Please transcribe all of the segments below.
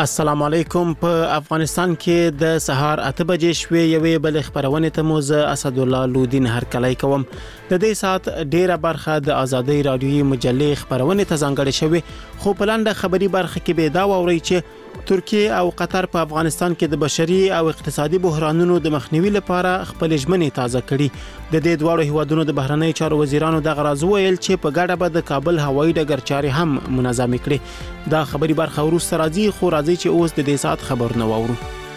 السلام علیکم. په افغانستان کې د سهار 8 بجې شوې یوې بل خبرونه ته موز اسد الله لودین هرکلی کوم. د دې سات ډیره برخه د ازادي رادیوي مجلې خبرونه ته ځانګړې شوې، خو په لاندې خبري برخه کې به دا ووري چې ترکیه او قطر په افغانستان کې د بشري او اقتصادي بحرانونو د مخنیوي لپاره خپل ژمنې تازه کړي. د دې دوه هیوادونو د بهرنی چارو وزیرانو د غراز ویل چې په ګډه به د کابل هوایي ډګر چارې هم منظم کړي. دا خبري برخه وروسته راځي، خو راځي چې اوس د دې سات خبرونه واورو.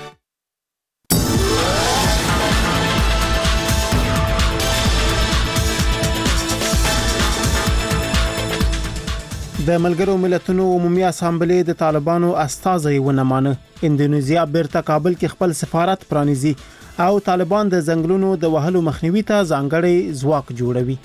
د ملګرو ملتونو عمومي اسامبلې د طالبانو استازي ونمانه. اندونیزیا بیرته کابل کې خپل سفارت پرانیزي او طالبان د زنګلونو د وهلو مخنیوي ته ځانګړی ځواک جوړوي.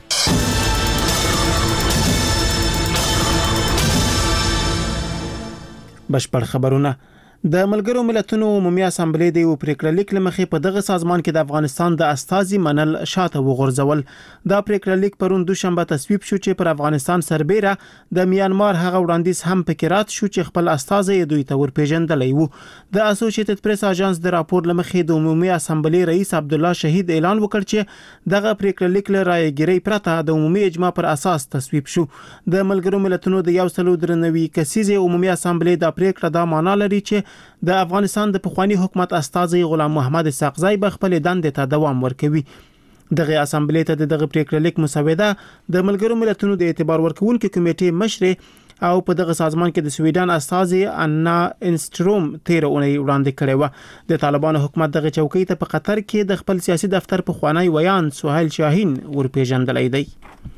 بشپړ خبرونه. د ملګرو ملتونو عمومي اسامبلې د یو پریکړه لیک لمخې په دغه سازمان کې د افغانستان د استازي منل شاته وغورځول. دا پریکړه لیک پرون دوشنبه تصویب شو چې پر افغانستان سربېره د میانمار هغه وړاندیز هم پکې رات شو چې خپل استازي دوی ته ورپېژندلی وو. د اسوسییټډ پریس اژانس د راپور لمخې د عمومي اسامبلې رئیس عبد الله شهید اعلان وکړ چې دغه پریکړه لیک له رایګیرۍ پرته د عمومي اجماع پر اساس تصویب شو. د ملګرو ملتونو د 193 کسیزه عمومي اسامبلې د پریکړه دا معنا لري چې د افغانستان د پخوانی حکومت استازي غلام محمد اسحاقزی به خپل دندې ته دوام ورکوي. دغه اسامبلې ته دغه پریکړه لیک مسوده د ملګرو ملتونو د اعتبار ورکونکو کمیټې مشر او په دغه سازمان کې د سویډن استازي انا انستروم 13 اونۍ وړاندې کړې و. د طالبانو حکومت دغه چوکۍ ته په قطر کې د خپل سیاسي دفتر په خوانی ویان سهیل شاهین ورپېژندلی دی.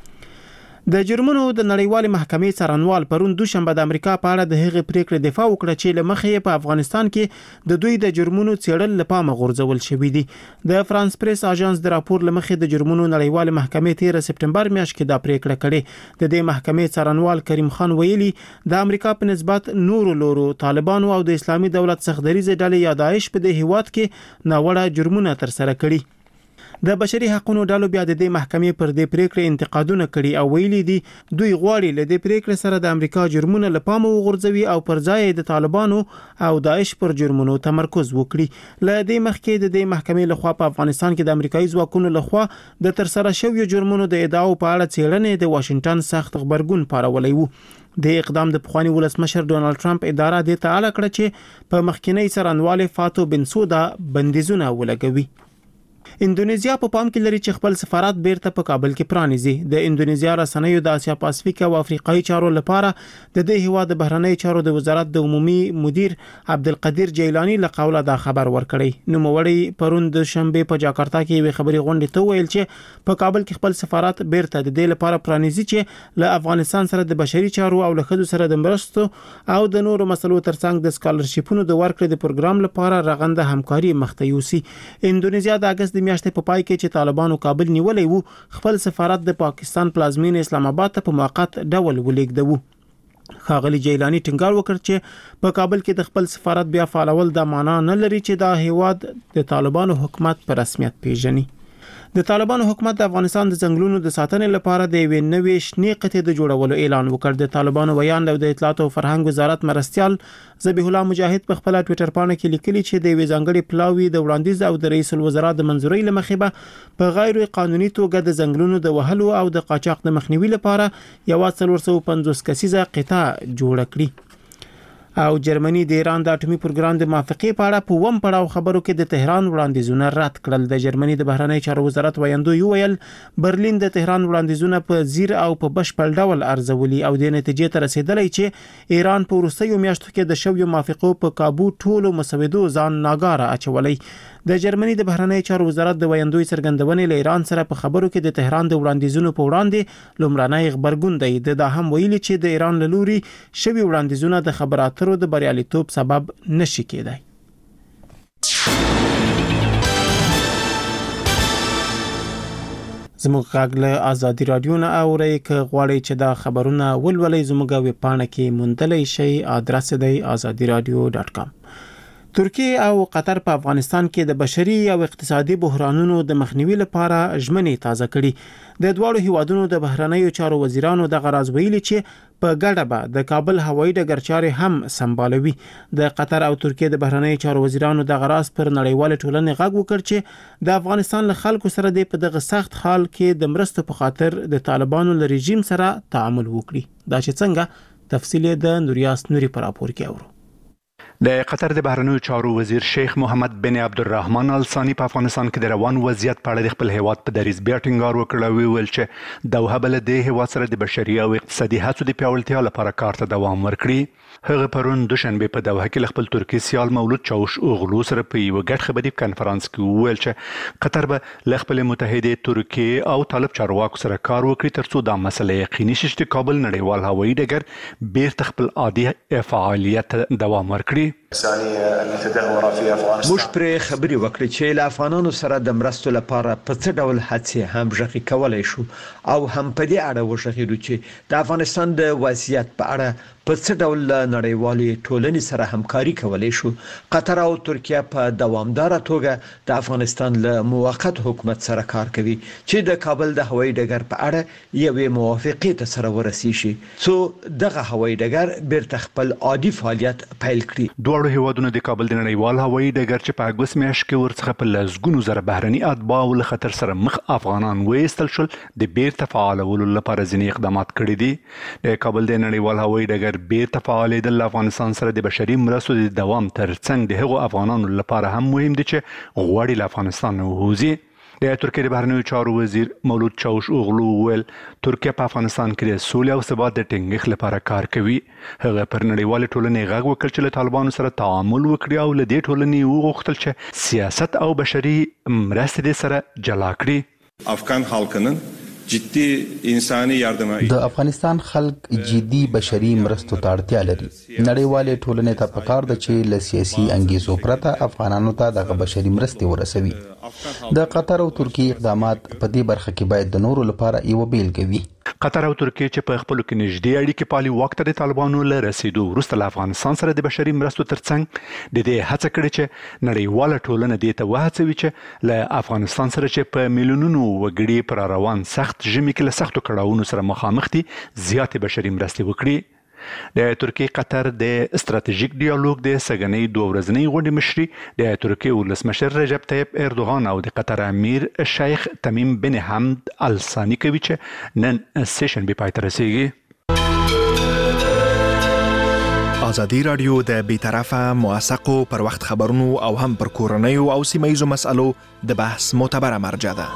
د جرمونو د نړیوالې محکمې څارنوال پرون دوشنبه د امریکا په اړه د هغې پریکړې دفاع وکړه چې له مخې په افغانستان کې د دوی د جرمونو څېړل له پامه غورځول شوي دي. د فرانس پریس اژانس د راپور له مخې د جرمونو نړیوالې محکمې 13 سپټمبر میاشت کې دا پریکړه کړې. د دې محکمې څارنوال کریم خان ویلي د امریکا په نسبت نورو لورو طالبانو او د اسلامي دولت څخدریزه ډلې یا داعش په دې هیواد کې ناوړه جرمونه ترسره کړي. د بشري حقوقو ډلو بیا د دې محکمې پر دې پریکړې انتقادونه کړي او ویلي دي دوی غواړي له دې پریکړې سره د امریکا جرمونه له پامه وغورځوي او پر ځای د طالبانو او داعش پر جرمونو تمرکز وکړي. له دې مخکې د دې محکمې لخوا په افغانستان کې د امریکایي ځواکونو لخوا د ترسره شویو جرمونو د ادعاو په اړه څېړنې د واشنگټن سخت خبرګون پارولې وو. د اقدام د پخوانی ولسمشر ډونالد ټرمپ اداره د تعالی کړه چې په مخکینی څارنوال فاتو بنسودا بندیزونه ولګوي. اندونیزیا په پام کې لري چې خپل سفارت بیرته په کابل کې پرانیزي. د اندونیزیا رسنیو د اسیا پاسفیک او افریقایي چارو لپاره د دې هیواد د بهرنی چارو د وزارت د عمومي مدیر عبدالقدیر جیلانی له قوله دا خبر ورکړی. نوموړی پرون د شنبه په جاکارتا کې یو خبري غونډه ته ویل چې په کابل کې خپل سفارت بیرته د دې لپاره پرانیزي چې له افغانستان سره د بشري چارو او له خدو سره د مرستو او د نورو مسلو ترڅنګ د سکالرشیپونو د ورکړې د پروګرام لپاره رغنده همکاري مخته یوسي. اندونیزیا د اگست میاشتې په پای کې چې طالبانو کابل نیولې وو خپل سفارت د پاکستان پلازمینه اسلام آباد ته په موقت ډول ولیږدو. ښاغلي جیلانی ټینګار وکړ چې په کابل کې د خپل سفارت بیا فعالول د معنا نه لري چې دا هیواد د طالبانو حکومت په رسمیت پیژني. د طالبانو حکومت د افغانستان د ځنګلونو د ساتنې لپاره د یوې نوې شنې قطعې د جوړولو اعلان وکړ. د طالبانو ویان د اطلاعات او فرهنګ وزارت مرستيال ذبیح الله مجاهد په خپل ټوئیټر باندې کې لیکلي چې د یوې ځانګړي پلاوی د وړاندیز او د رئیس الوزرا د منځورۍ لمخې به په غیر قانوني توګه د ځنګلونو د وهلو او د قاچاق د مخنیوي لپاره 450 کسیزه قطعه جوړه کړي. او جرمني د ایران د اټومي پروګرام د موافقې په اړه په وم پړاو خبرو کې د تهران وړاندیزونه رد کړل. د جرمني د بهرنی چارو وزارت ویاندوی ویل برلین د تهران وړاندیزونه په زیر او په بشپړ ډول ارزولي او د نتیجې ته رسیدلی چې ایران په وروستیو میاشتو کې د شویو موافقو په کابو ټولو مسودو ځان ناګاره اچولي. د جرمني د بهرنی چارو وزارت د ویاندوی څرګندونې له ایران سره په خبرو کې د تهران د وړاندیزونو په وړاندې لومړنی خبرګون دی. د دا هم ویلي چې د ایران له لوري شوی وړاندیزونه د خبراتو د بریالیتوب سبب نشي کېدای. زموږ غږ له ازادي رادیو نه اورئ. که غواړئ چې دا خبرونه ولولئ زموږ ویب پاڼه کې موندلی شئ. ادرس دی azadiradio.com. ترکیه او قطر په افغانستان کې د بشري او اقتصادي بحرانونو د مخنیوي لپاره ژمنې تازه کړي د دواړو هیوادونو د بهرنیو چارو وزیرانو د غراز ویلي چې په ګډه به د کابل هوایي ډګر چارې هم سمبالوي د قطر او ترکیه د بهرنیو چارو وزیرانو د غراز پر نړیوال ټولنې غږ وکړ چې د افغانستان له خلکو سره د په دغه سخت حال کې د مرستو په خاطر د طالبانو له رژیم سره تعامل وکړي دا چې څنګه تفصیل د نوریاس نوري پر راپور کې اورو د قطر د بهرنیو چارو وزیر شیخ محمد بن عبدالرحمن ال ثانی په افغانستان کې د روان وضعیت په اړه د خپل هیواد په دریځ بیا ټینګار وکړ او ویل چې دوحه بل د هیواد سره د بشري او اقتصادي هڅو د پیاوړتیا لپاره کار ته دوام ورکړي هغه پرون دوشنبه په دوحه کې خپل ترکی سیال مولود چاوش اوغلو سره په یو ګډ خبري کانفرنس کې ویل چې قطر به خپل متحده ترکیه او طالب چارواکو سره کار وکړي ترڅو دا مسله یقیني شي چې کابل نړیوال هوایي ډګر بیرته خپل عادي فعالیت دوام ورکړي موږ پرې خبرې وکړې چې له افغانانو سره د مرستو لپاره په څه ډول هڅې هم ژغې کولای شو او هم په دې اړه وشغېدو چې د افغانستان د وضعیت په اړه په څه ډول نړیوالې ټولنې سره همکاري کولای شو قطر او ترکیه په دوامداره توګه د افغانستان له موقت حکومت سره کار کوي چې د کابل د هوایي ډګر په اړه یوې موافقې ته سره ورسیږي څو دغه هوایي ډګر بیرته خپل عادي فعالیت پیل کړي دواړو هیوادونو د کابل د نړیوال هوایي ډګر چې په اګوست میاشت کې ورڅخه په لزګونو زره بهرني اتباع له خطر سره مخ افغانان وېستل شول د بیرته فعالولو لپاره ځینې اقدامات کړي دي د کابل د نړیوال هوایي ډګر بیرته فعالېدل افغانستان سره د بشري مرستو د دوام ترڅنګ د هغو افغانانو لپاره هم مهم دي چې غواړي له افغانستان ووځي د ترکیه د بهرنیو چارو وزیر مولود چاوش اوغلو ویل ترکیه په افغانستان کې د سولې او ثبات د ټینګښت لپاره کار کوي هغه پر نړیوال ټولنې غږ وکړ چې له طالبانو سره تعامل وکړي او له دې ټولنې وغوښتل چې سیاست او بشري مرستې سره جلا کړي افغان خلکونن جدي انساني yardıma د افغانستان خلک جدي بشري مرستو ته اړتیا لري نړیوال ټولنې ته پکار ده چې له سیاسي انګیزو پرته افغانانو ته د بشري مرستې ورسوي د قطر او ترکیه اقدامات په دې برخه کې باید د نورو لپاره یو بیلګه وي قطر او ترکیه چې په خپل کې نږدې اړیکې پالي وخت د طالبانو له رسیدو وروسته له افغانستان سره د بشري مرستو ترڅنګ د دې هڅه کړې چې نړیواله ټولنه دې ته وهڅوي چې له افغانستان سره چې په میلیونونو وګړي پر روان سخت ژمي کې له سختو کړاوونو سره مخامخ دي زیاتې بشري مرستې وکړي د ترکیه قطر د استراتیژیک ډیالوګ د سګنۍ دوه ورځنۍ غونډې مشري د ترکیه ولسمشر رجب طیب اردوغان او د قطر امیر شیخ تمیم بن حمد ال ثانی کوي چې نن سیشن به پای ته رسیږي ازادي رادیو د بیطرفه موثقو پر وخت خبرونو او هم پر کورنیو او سیمه‌ییزو مسالو د بحث معتبره مرجع ده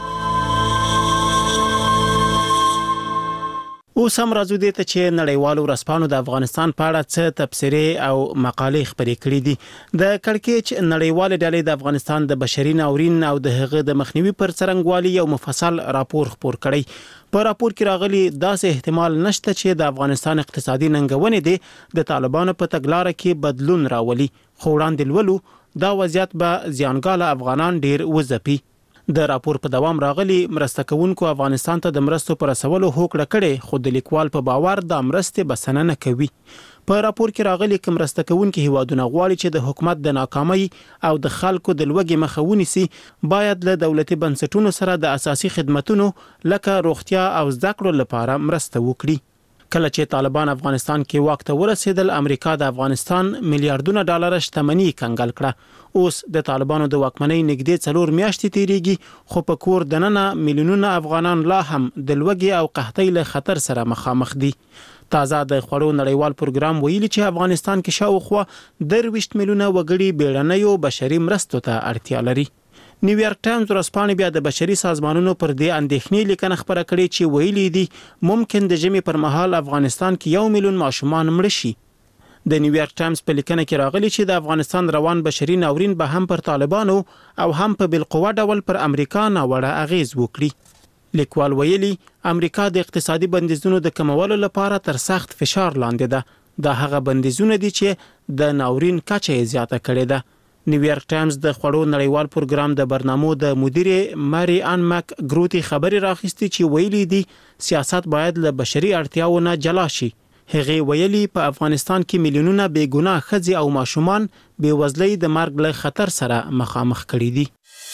اوس هم راځو دې ته چې نړیوالو ورځپاڼو د افغانستان په اړه څه تبصرې او مقالې خپرې کړې دي د کړکېچ نړیوال ډلې د افغانستان د بشري ناورین او د هغه د مخنیوي پر څرنګوالي یو مفصل راپور خپور کړی په راپور کې راغلي داسې احتمال نشته چې د افغانستان اقتصادي ننګونې دي د طالبانو په تګلارې کې بدلون راولي خو وړاندې لولو دا وضعیت به زیانګاله افغانان ډیر وځپي د راپور په دوام راغلي مرسته کوونکو افغانستان ته د مرستو پر رسولو هوکړه کړې خو د لیکوال په باور د مرستې بسنه نه کوي په راپور کې راغلي کوم مرسته کوونکي هیوادونه غواړي چې د حکومت د ناکامۍ او د خلکو د لوږې مخه ونیسي باید له دولتي بنسټونو سره د اساسي خدماتو لکه روغتیا او زده کړو لپاره مرسته وکړي کله چې طالبان افغانستان کې واک ته ورسېدل امریکا د افغانستان میلیارډونه ډالر شتمنۍ کنګل کړه اوس د طالبانو د واکمنۍ نږدې 4 میاشتې تیریږي خو په کور دننه میلیونونه افغانان لا هم د لوږې او قحطۍ له خطر سره مخامخ دي تازه د خوړو نړیوال پروګرام ویلي چې افغانستان کې شاوخوا 23 میلیونه وګړي بیړنیو بشري مرستو ته اړتیا لري نیویارک ټایمز ورځپاڼې بیا د بشري سازمانونو پر دې اندېښنې لیکنه خپره کړې چې ویلي دي ممکن د ژمي پر مهال افغانستان کې 1 میلیون ماشومان مړ شي د نیویارک ټایمز په لیکنه کې راغلي چې د افغانستان روان بشري ناورین به هم پر طالبانو او هم په بالقوه ډول پر امریکا ناوړه اغیز وکړي لیکوال ویلي امریکا د اقتصادي بندیزونو د کمولو لپاره تر سخت فشار لاندې ده دا هغه بندیزونه دي چې د ناورین کچه یې زیاته کړې ده نیویارک ټایمز د خوړو نړیوال پروګرام د برنامو د مدیر ماری ان مک ګروتی خبري راخستي چې ویلي دي سیاست باید له بشري اړتیاو نه جلا شي هغه ویلي په افغانستان کې میلیونونه بې ګناه ښځې او ماشومان بې وزلۍ د مرګ له خطر سره مخامخ کړي دي.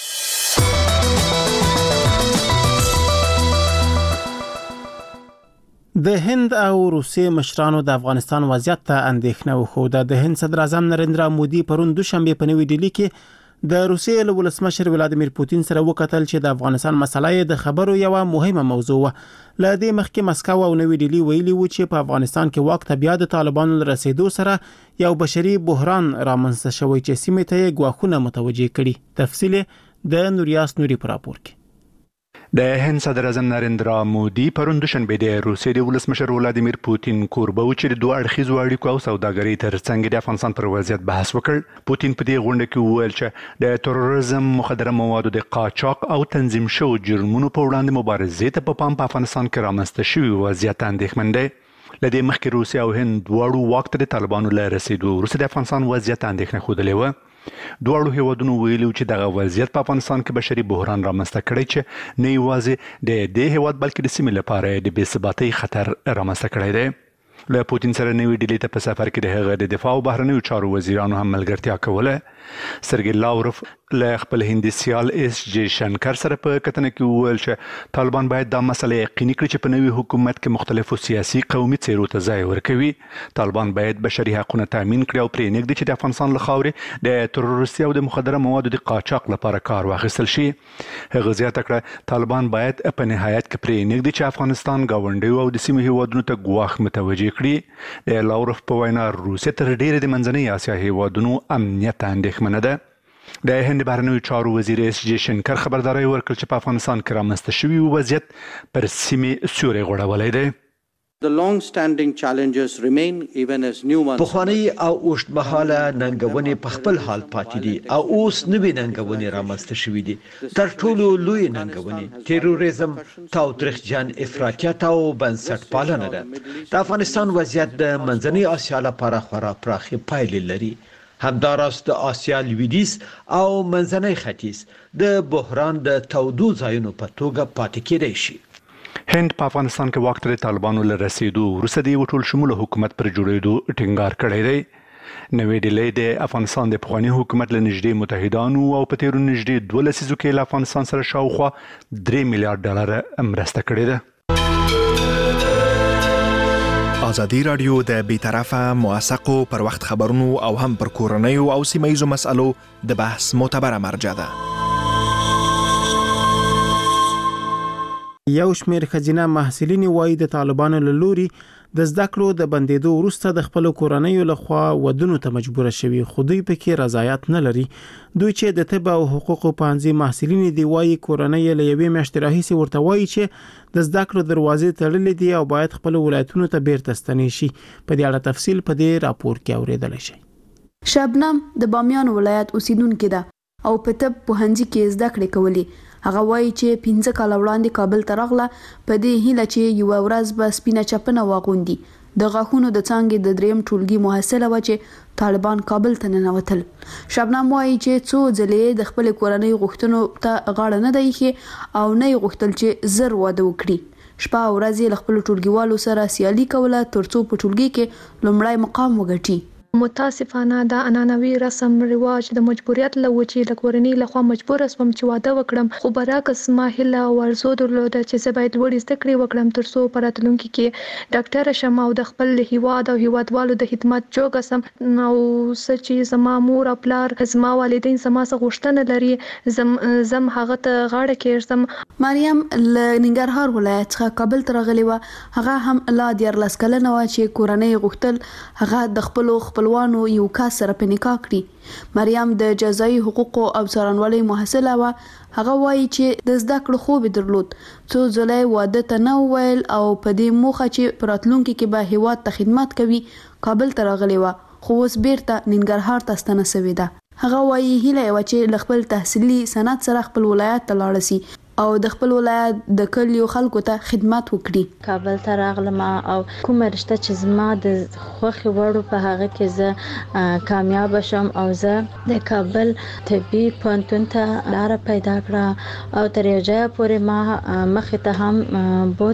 د هند او روسیې مشرانو د افغانستان وضعیت ته اندېښنه وښوده. د هند صدر اعظم نریندرا مودي پرون دوشنبه په نوې ډیلي کې د روسیې له ولسمشر ولادیمیر پوتین سره وکتل چې د افغانستان مسله د خبرو یو مهمه موضوع و. له دې مخکې مسکو او نوې ډیلي ویلي و چې په افغانستان کې واک ته بیا د طالبانو له رسیدو سره یو بشري بحران رامنځته شوی چې سیمې ته یې ګواښونه متوجه کړي. تفصیل د نوریاس نوري پر راپور کې. د هند صدر اعظم نریندرا مودي پرون دوشنبه د روسیې د ولسمشر ولادیمیر پوتین کوربه و چې د دوه اړخیزو اړیکو او سوداګرۍ ترڅنګ د افغانستان پر وضعیت بحث وکړ. پوتین په دې غونډه کې وویل چې د تروریزم، مخدره موادو د قاچاق او تنظیم شوو جرمونو په وړاندې مبارزې ته په پام په افغانستان کې رامنځته شوی وضعیت اندېښمن دی. له دې مخکې روسیه او هند دواړو واک ته د طالبانو له رسیدو وروسته د افغانستان وضعیت اندېښنه ښودلې وه. دواړو هیوادونو ویلي چې دغه وضعیت په افغانستان کې بشري بحران رامنځته کړی چې نه یوازې د دې هیواد بلکې د سیمې لپاره د بې ثباتۍ خطر رامنځته کړی دی. له پوتین سره نوې ډیلي ته په سفر کې د هغه د دفاع او بهرنیو چارو وزیرانو هم ملګرتیا کوله. سرګي لاوروف له خپل هندي سیال اس جی شنکر سره په کتنه کې وویل چې طالبان باید دا مسله یقیني کړي چې په نوي حکومت کې مختلفو سیاسي قومي څیرو ته ځای ورکوي. طالبان باید بشري حقوقونه تامین کړي او پرې نږدې چې د افغانستان له خاورې د تروریستي او د مخدره موادو د قاچاق لپاره کار واخیستل شي. هغه زیاته کړه طالبان باید په نهایت کې پرې نږدې چې افغانستان ګاونډیو او د سیمې هیوادونو ته ګواښ متوجه کړي. د لاوروف په وینا روسیه تر ډیره د منځنۍ اسیا هیوادونو امنیت اندېښمنه ده. د هند بهرنیو چارو وزیر اس جی شنکر خبرداري ورکړه چې په افغانستان کې رامنځته شوی وضعیت پر سیمې سیوری غوړولی دی. The long-standing challenges remain even as new ones. پخوانی او اوږدمهاله ننګونې په خپل حال پاتې دي او اوس نوې ننګونې رامنځته شوې دي. تر ټولو لوی ننګونې تروریزم، تاوتریخجن افراطیت او بنسټ پالنه ده. د افغانستان وضعیت د منځنۍ اسیا لپاره خورا پراخې پایلې لري. همداراز د آسیا لویدیځ او منځنۍ ختیځ د بحران د تودو ځایونو په توګه پاتې کېدای شي. هند په افغانستان کې واک ته د طالبانو له رسیدو وروسته د یو ټول شموله حکومت پر جوړېدو ټینګار کړی دی. نوې ډیلي د افغانستان د پخواني حکومت له نږدې متحدانو او په تیرو نږدې 12 لسیزو کې له افغانستان سره شاوخوا 3 میلیارډ ډالر مرسته کړې ده. ازادي رادیو د بیطرفه موثقو پر وخت خبرونو او هم پر کورنیو او سیمه‌ییزو مسألو د بحث معتبره مرجع ده. یو شمېر ښځینه محصلین وايي د طالبانو له لوري د زده کړو د بندیدو وروسته د خپل کورنیو لخوا ودونو ته مجبور شوي، خو دوی پکې رضایت نه لري. دوی چې د طب او حقوقو پوهنځي محصلین دي وايي کورنۍ له یوې میاشتې راهیسې ورته وايي چې د زده کړو دروازې تړلې دي او باید خپل ولایتونو ته بیرته ستنې شي. په دې اړه تفصیل په دې راپور کې اوریدل شي. شبنم د بامیان ولایت اوسیدونکې ده او په طب پوهنځي کې زده کړې کولې. هغه وایي چې 15 کال وړاندې کابل ته راغله په دې هیله چې یو ورځ به سپینه چپنه واغوندي. د غاښونو د څانګې د دریم ټولګي محصله و چې طالبان کابل ته ننوتل. شبنم وایي چې څو ځلې د خپل کورنۍ غوښتنو ته غاړه نه دی ایښې او نه یې غوښتل چې زر واده وکړي. شپه او ورځ له خپل ټولګیوالو سره سیالي کوله ترڅو په ټولګي کې لومړی مقام وګټي. متاسفانه دا عنعنوي رسم رواج د مجبوریت له وجې له کورنۍ لخوا مجبوره شوم چې واده وکړم، خو برعکس ما هیله او ارزو درلوده چې زه باید لوړې زده کړې وکړم ترڅو په راتلونکي کې ډاکټره شم او د خپل هیواد او هیوادوالو د خدمت جوګه سم. او څه چې زما مور او پلار زما والدین زما څخه غوښتنه لري زم هغه ته غاړه کېږدم. مریم له ننګرهار ولایت څخه کابل ته راغلې وه. هغه هم لا 14 کلنه وه چې کورنۍ غوښتل هغه د خپلوانو یو کس سره په نکاح کړي. مریم د جزایي حقوقو او څارنوالۍ محصله وه. هغه وایي چې د زده کړو خوب درلود، څو ځله واده ته نه وویل او په دې موخه چې په راتلونکي کې به هیواد ته خدمت کوي کابل ته راغلې وه، خو اوس بیرته ننګرهار ته ستنه شوې ده. هغه وایي هیله یې وه چې له خپل تحصیلي سند سره خپل ولایت ته لاړه شي او د خپل ولایت د کلیو خلکو ته خدمت وکړي. کابل ته راغلم او کومه رشته چې زما د خوښې وړو په هغه کې زه کامیاب شم او زه د کابل طبي پوهنتون ته لاره پیدا کړه او تر یو ځایه پورې ما مخې ته هم